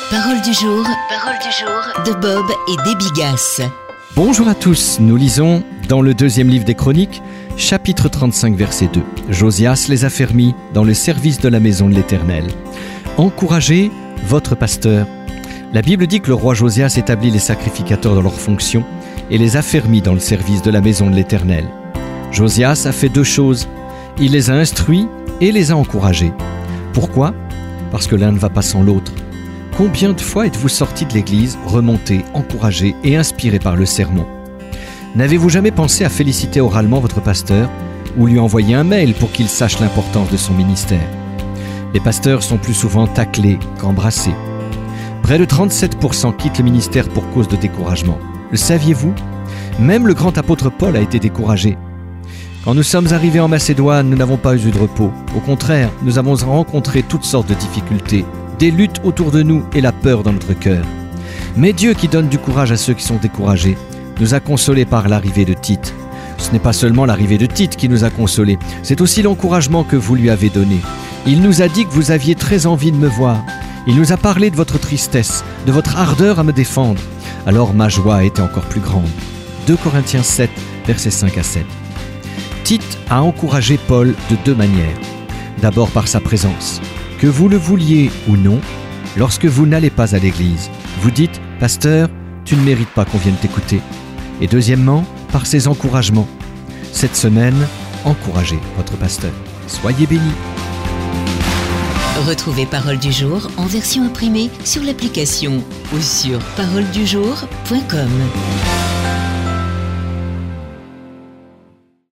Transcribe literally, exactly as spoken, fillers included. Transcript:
Parole du jour, parole du jour de Bob et Debbie Gass. Bonjour à tous, nous lisons dans le deuxième livre des Chroniques, chapitre trente-cinq, verset deux. Josias les a fait mis dans le service de la maison de l'Éternel. Encouragez votre pasteur. La Bible dit que le roi Josias établit les sacrificateurs dans leurs fonctions et les a fait mis dans le service de la maison de l'Éternel. Josias a fait deux choses. Il les a instruits et les a encouragés. Pourquoi ? Parce que l'un ne va pas sans l'autre. Combien de fois êtes-vous sortis de l'église, remontés, encouragés et inspirés par le sermon ? N'avez-vous jamais pensé à féliciter oralement votre pasteur ou lui envoyer un mail pour qu'il sache l'importance de son ministère ? Les pasteurs sont plus souvent taclés qu'embrassés. Près de trente-sept pour cent quittent le ministère pour cause de découragement. Le saviez-vous ? Même le grand apôtre Paul a été découragé. Quand nous sommes arrivés en Macédoine, nous n'avons pas eu de repos. Au contraire, nous avons rencontré toutes sortes de difficultés, des luttes autour de nous et la peur dans notre cœur. Mais Dieu, qui donne du courage à ceux qui sont découragés, nous a consolés par l'arrivée de Tite. Ce n'est pas seulement l'arrivée de Tite qui nous a consolés, c'est aussi l'encouragement que vous lui avez donné. Il nous a dit que vous aviez très envie de me voir. Il nous a parlé de votre tristesse, de votre ardeur à me défendre. Alors ma joie a été encore plus grande. deux Corinthiens sept, versets cinq à sept. Tite a encouragé Paul de deux manières. D'abord par sa présence. Que vous le vouliez ou non, lorsque vous n'allez pas à l'église, vous dites « Pasteur, tu ne mérites pas qu'on vienne t'écouter ». Et deuxièmement, par ses encouragements. Cette semaine, encouragez votre pasteur. Soyez bénis. Retrouvez Parole du jour en version imprimée sur l'application ou sur parole du jour point com.